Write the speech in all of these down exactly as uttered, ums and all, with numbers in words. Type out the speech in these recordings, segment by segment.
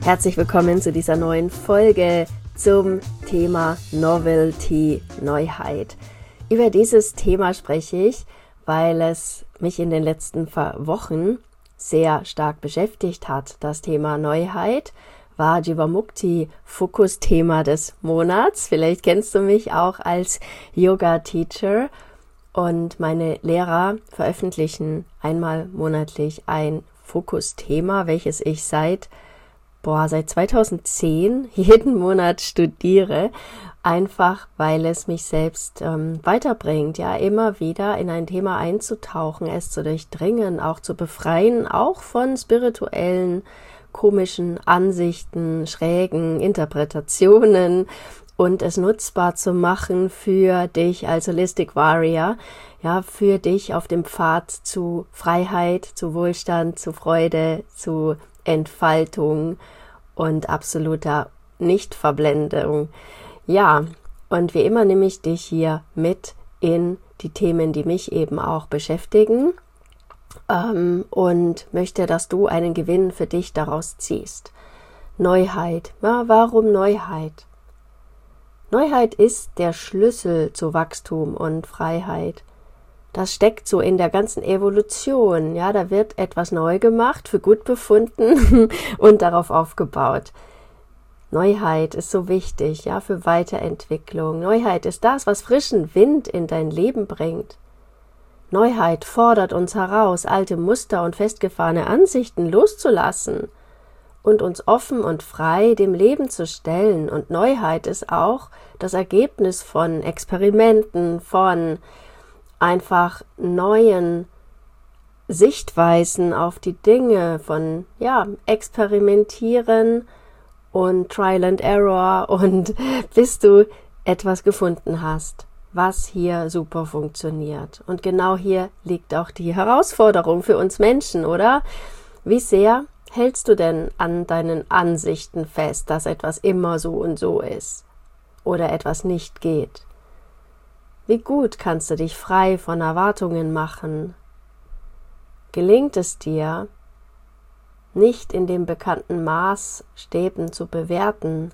Herzlich willkommen zu dieser neuen Folge zum Thema Novelty, Neuheit. Über dieses Thema spreche ich, weil es mich in den letzten Wochen sehr stark beschäftigt hat. Das Thema Neuheit war Jivamukti Fokus-Thema des Monats. Vielleicht kennst du mich auch als Yoga-Teacher. Und meine Lehrer veröffentlichen einmal monatlich ein Fokusthema, welches ich seit boah, seit zweitausendzehn jeden Monat studiere, einfach weil es mich selbst ähm, weiterbringt, ja, immer wieder in ein Thema einzutauchen, es zu durchdringen, auch zu befreien, auch von spirituellen, komischen Ansichten, schrägen Interpretationen und es nutzbar zu machen für dich als Holistic Warrior, ja, für dich auf dem Pfad zu Freiheit, zu Wohlstand, zu Freude, zu Entfaltung und absoluter Nichtverblendung. Ja, und wie immer nehme ich dich hier mit in die Themen, die mich eben auch beschäftigen ähm, und möchte, dass du einen Gewinn für dich daraus ziehst. Neuheit. Ja, warum Neuheit? Neuheit ist der Schlüssel zu Wachstum und Freiheit. Das steckt so in der ganzen Evolution, ja, da wird etwas neu gemacht, für gut befunden und darauf aufgebaut. Neuheit ist so wichtig, ja, für Weiterentwicklung. Neuheit ist das, was frischen Wind in dein Leben bringt. Neuheit fordert uns heraus, alte Muster und festgefahrene Ansichten loszulassen und uns offen und frei dem Leben zu stellen. Und Neuheit ist auch das Ergebnis von Experimenten, von einfach neuen Sichtweisen auf die Dinge, von ja, Experimentieren und Trial and Error und bis du etwas gefunden hast, was hier super funktioniert. Und genau hier liegt auch die Herausforderung für uns Menschen, oder? Wie sehr hältst du denn an deinen Ansichten fest, dass etwas immer so und so ist oder etwas nicht geht? Wie gut kannst du dich frei von Erwartungen machen? Gelingt es dir, nicht in den bekannten Maßstäben zu bewerten?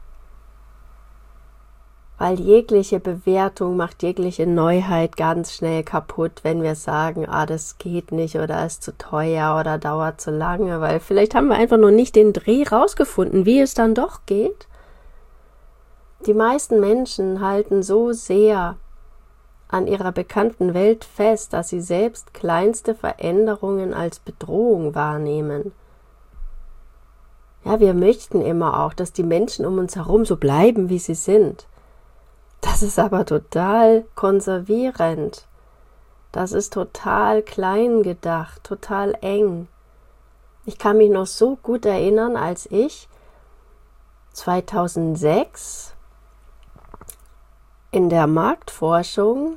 Weil jegliche Bewertung macht jegliche Neuheit ganz schnell kaputt, wenn wir sagen, ah, das geht nicht oder ist zu teuer oder dauert zu lange, weil vielleicht haben wir einfach noch nicht den Dreh rausgefunden, wie es dann doch geht. Die meisten Menschen halten so sehr an ihrer bekannten Welt fest, dass sie selbst kleinste Veränderungen als Bedrohung wahrnehmen. Ja, wir möchten immer auch, dass die Menschen um uns herum so bleiben, wie sie sind. Das ist aber total konservierend. Das ist total klein gedacht, total eng. Ich kann mich noch so gut erinnern, als ich zweitausendsechs in der Marktforschung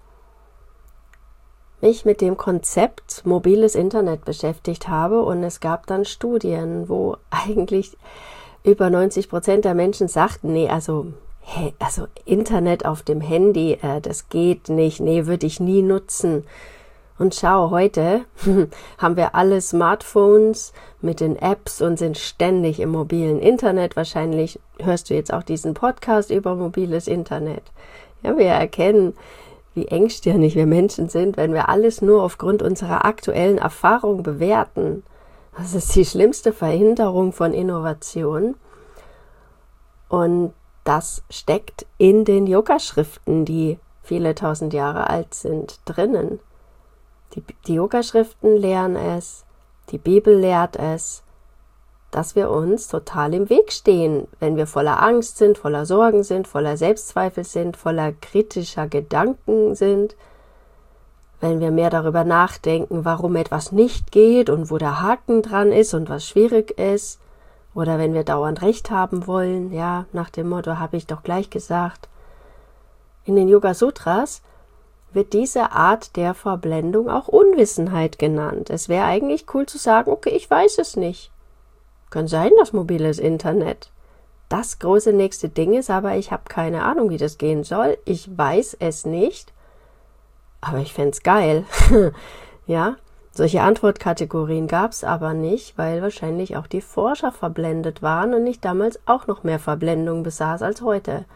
mich mit dem Konzept mobiles Internet beschäftigt habe und es gab dann Studien, wo eigentlich über neunzig Prozent der Menschen sagten, nee, also, hey, also Internet auf dem Handy, äh, das geht nicht, nee, würde ich nie nutzen. Und schau, heute haben wir alle Smartphones mit den Apps und sind ständig im mobilen Internet. Wahrscheinlich hörst du jetzt auch diesen Podcast über mobiles Internet. Ja, wir erkennen, wie engstirnig wir Menschen sind, wenn wir alles nur aufgrund unserer aktuellen Erfahrung bewerten. Das ist die schlimmste Verhinderung von Innovation. Und das steckt in den Yoga-Schriften, die viele tausend Jahre alt sind, drinnen. Die, die Yoga-Schriften lehren es, die Bibel lehrt es, dass wir uns total im Weg stehen, wenn wir voller Angst sind, voller Sorgen sind, voller Selbstzweifel sind, voller kritischer Gedanken sind, wenn wir mehr darüber nachdenken, warum etwas nicht geht und wo der Haken dran ist und was schwierig ist, oder wenn wir dauernd Recht haben wollen, ja, nach dem Motto, habe ich doch gleich gesagt. In den Yoga-Sutras wird diese Art der Verblendung auch Unwissenheit genannt. Es wäre eigentlich cool zu sagen, okay, ich weiß es nicht. Kann sein, dass mobiles Internet das große nächste Ding ist, aber ich habe keine Ahnung, wie das gehen soll. Ich weiß es nicht, aber ich fände es geil. Ja, Solche Antwortkategorien gab es aber nicht, weil wahrscheinlich auch die Forscher verblendet waren und ich damals auch noch mehr Verblendung besaß als heute.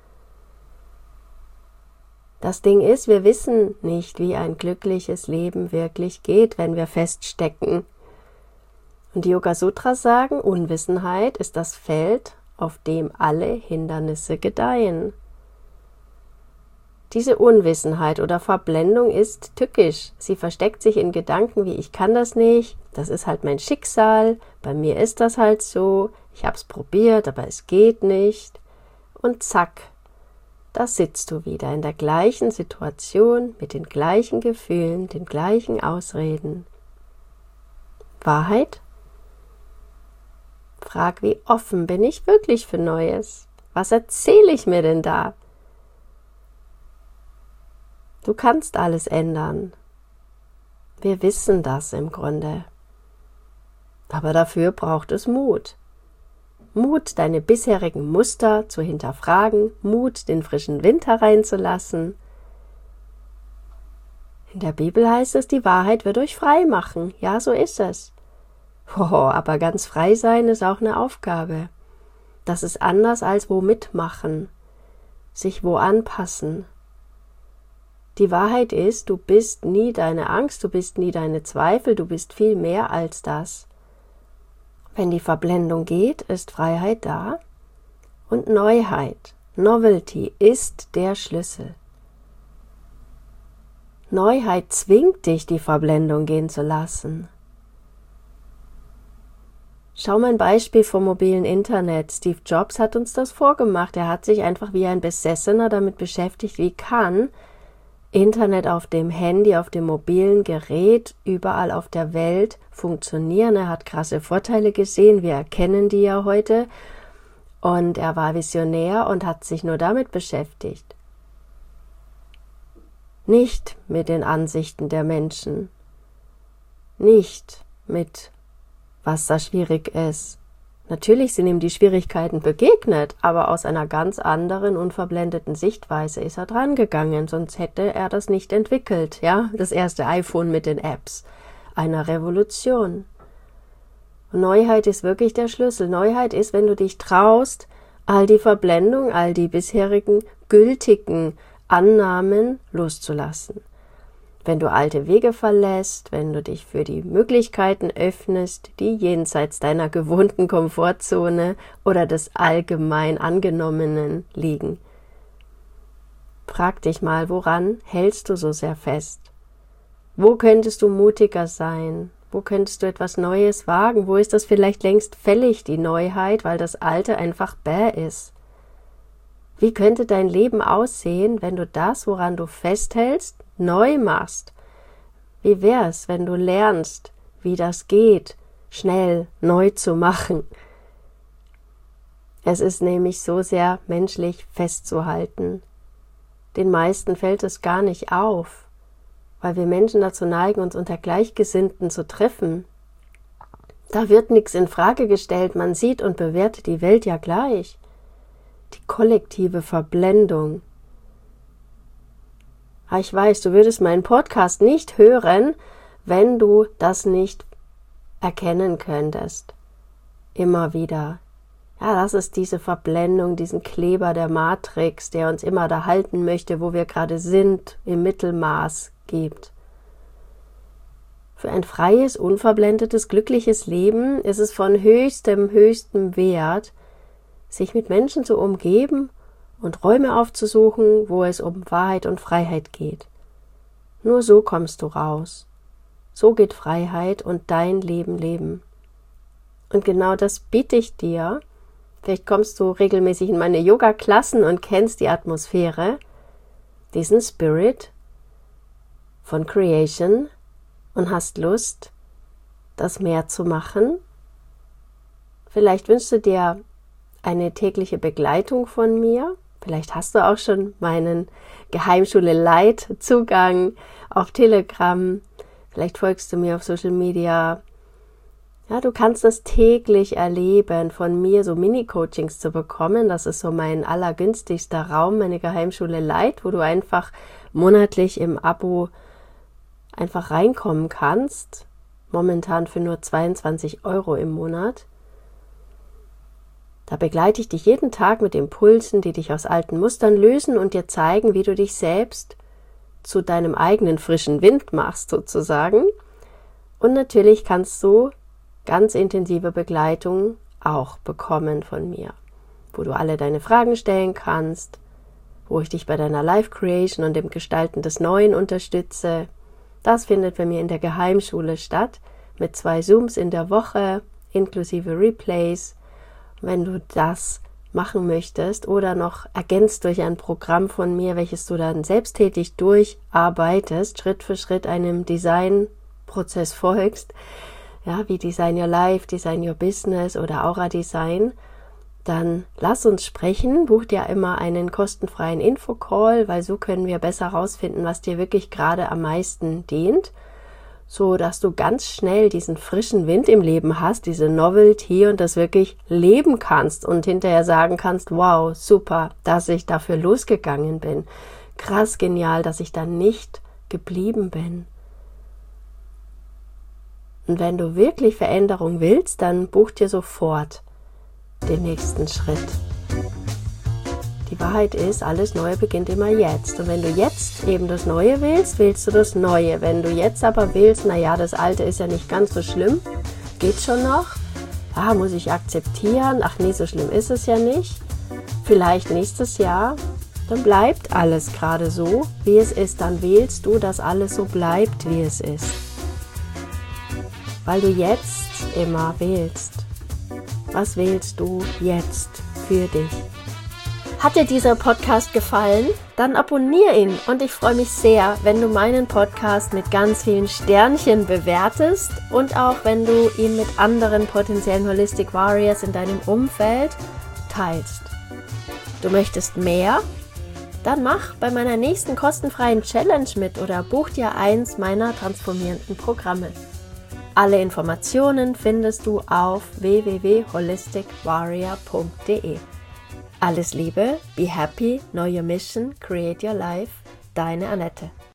Das Ding ist, wir wissen nicht, wie ein glückliches Leben wirklich geht, wenn wir feststecken. Und die Yoga-Sutras sagen, Unwissenheit ist das Feld, auf dem alle Hindernisse gedeihen. Diese Unwissenheit oder Verblendung ist tückisch. Sie versteckt sich in Gedanken wie, ich kann das nicht, das ist halt mein Schicksal, bei mir ist das halt so, ich habe es probiert, aber es geht nicht. Und zack, da sitzt du wieder in der gleichen Situation, mit den gleichen Gefühlen, den gleichen Ausreden. Wahrheit? Frag, wie offen bin ich wirklich für Neues? Was erzähle ich mir denn da? Du kannst alles ändern. Wir wissen das im Grunde. Aber dafür braucht es Mut. Mut, deine bisherigen Muster zu hinterfragen, Mut, den frischen Wind hereinzulassen. In der Bibel heißt es, die Wahrheit wird euch frei machen. Ja, so ist es. Oh, aber ganz frei sein ist auch eine Aufgabe. Das ist anders als wo mitmachen, sich wo anpassen. Die Wahrheit ist, du bist nie deine Angst, du bist nie deine Zweifel, du bist viel mehr als das. Wenn die Verblendung geht, ist Freiheit da und Neuheit, Novelty ist der Schlüssel. Neuheit zwingt dich, die Verblendung gehen zu lassen. Schau mal ein Beispiel vom mobilen Internet. Steve Jobs hat uns das vorgemacht. Er hat sich einfach wie ein Besessener damit beschäftigt, wie kann Internet auf dem Handy, auf dem mobilen Gerät, überall auf der Welt funktionieren. Er hat krasse Vorteile gesehen, wir erkennen die ja heute. Und er war visionär und hat sich nur damit beschäftigt. Nicht mit den Ansichten der Menschen. Nicht mit, was da schwierig ist. Natürlich sind ihm die Schwierigkeiten begegnet, aber aus einer ganz anderen, unverblendeten Sichtweise ist er dran gegangen, sonst hätte er das nicht entwickelt, ja, das erste iPhone mit den Apps, einer Revolution. Und Neuheit ist wirklich der Schlüssel. Neuheit ist, wenn du dich traust, all die Verblendung, all die bisherigen gültigen Annahmen loszulassen. Wenn du alte Wege verlässt, wenn du dich für die Möglichkeiten öffnest, die jenseits deiner gewohnten Komfortzone oder des allgemein Angenommenen liegen. Frag dich mal, woran hältst du so sehr fest? Wo könntest du mutiger sein? Wo könntest du etwas Neues wagen? Wo ist das vielleicht längst fällig, die Neuheit, weil das Alte einfach bäh ist? Wie könnte dein Leben aussehen, wenn du das, woran du festhältst, neu machst? Wie wär's, wenn du lernst, wie das geht, schnell neu zu machen? Es ist nämlich so sehr menschlich festzuhalten. Den meisten fällt es gar nicht auf, weil wir Menschen dazu neigen, uns unter Gleichgesinnten zu treffen. Da wird nichts in Frage gestellt, man sieht und bewertet die Welt ja gleich. Die kollektive Verblendung. Ich weiß, du würdest meinen Podcast nicht hören, wenn du das nicht erkennen könntest. Immer wieder. Ja, das ist diese Verblendung, diesen Kleber der Matrix, der uns immer da halten möchte, wo wir gerade sind, im Mittelmaß gibt. Für ein freies, unverblendetes, glückliches Leben ist es von höchstem, höchstem Wert, sich mit Menschen zu umgeben und Räume aufzusuchen, wo es um Wahrheit und Freiheit geht. Nur so kommst du raus. So geht Freiheit und dein Leben leben. Und genau das biete ich dir. Vielleicht kommst du regelmäßig in meine Yoga-Klassen und kennst die Atmosphäre, diesen Spirit von Creation und hast Lust, das mehr zu machen. Vielleicht wünschst du dir eine tägliche Begleitung von mir. Vielleicht hast du auch schon meinen Geheimschule Light Zugang auf Telegram. Vielleicht folgst du mir auf Social Media. Ja, du kannst das täglich erleben, von mir so Mini-Coachings zu bekommen. Das ist so mein allergünstigster Raum, meine Geheimschule Light, wo du einfach monatlich im Abo einfach reinkommen kannst, momentan für nur zweiundzwanzig Euro im Monat. Da begleite ich dich jeden Tag mit Impulsen, die dich aus alten Mustern lösen und dir zeigen, wie du dich selbst zu deinem eigenen frischen Wind machst sozusagen. Und natürlich kannst du ganz intensive Begleitung auch bekommen von mir, wo du alle deine Fragen stellen kannst, wo ich dich bei deiner Life Creation und dem Gestalten des Neuen unterstütze. Das findet bei mir in der Geheimschule statt, mit zwei Zooms in der Woche, inklusive Replays. Wenn du das machen möchtest oder noch ergänzt durch ein Programm von mir, welches du dann selbsttätig durcharbeitest, Schritt für Schritt einem Designprozess folgst, ja, wie Design Your Life, Design Your Business oder Aura Design, dann lass uns sprechen, buch dir immer einen kostenfreien Infocall, weil so können wir besser herausfinden, was dir wirklich gerade am meisten dient, so dass du ganz schnell diesen frischen Wind im Leben hast, diese Novelty und das wirklich leben kannst und hinterher sagen kannst, wow, super, dass ich dafür losgegangen bin. Krass genial, dass ich da nicht geblieben bin. Und wenn du wirklich Veränderung willst, dann buch dir sofort den nächsten Schritt. Die Wahrheit ist, alles Neue beginnt immer jetzt. Und wenn du jetzt eben das Neue willst, willst du das Neue. Wenn du jetzt aber willst, naja, das Alte ist ja nicht ganz so schlimm, geht schon noch. Ah, muss ich akzeptieren. Ach nee, so schlimm ist es ja nicht. Vielleicht nächstes Jahr, dann bleibt alles gerade so, wie es ist. Dann wählst du, dass alles so bleibt, wie es ist. Weil du jetzt immer wählst. Was wählst du jetzt für dich? Hat dir dieser Podcast gefallen? Dann abonniere ihn und ich freue mich sehr, wenn du meinen Podcast mit ganz vielen Sternchen bewertest und auch wenn du ihn mit anderen potenziellen Holistic Warriors in deinem Umfeld teilst. Du möchtest mehr? Dann mach bei meiner nächsten kostenfreien Challenge mit oder buch dir eins meiner transformierenden Programme. Alle Informationen findest du auf w w w punkt holistic warrior punkt d e. Alles Liebe, be happy, know your mission, create your life, deine Annette.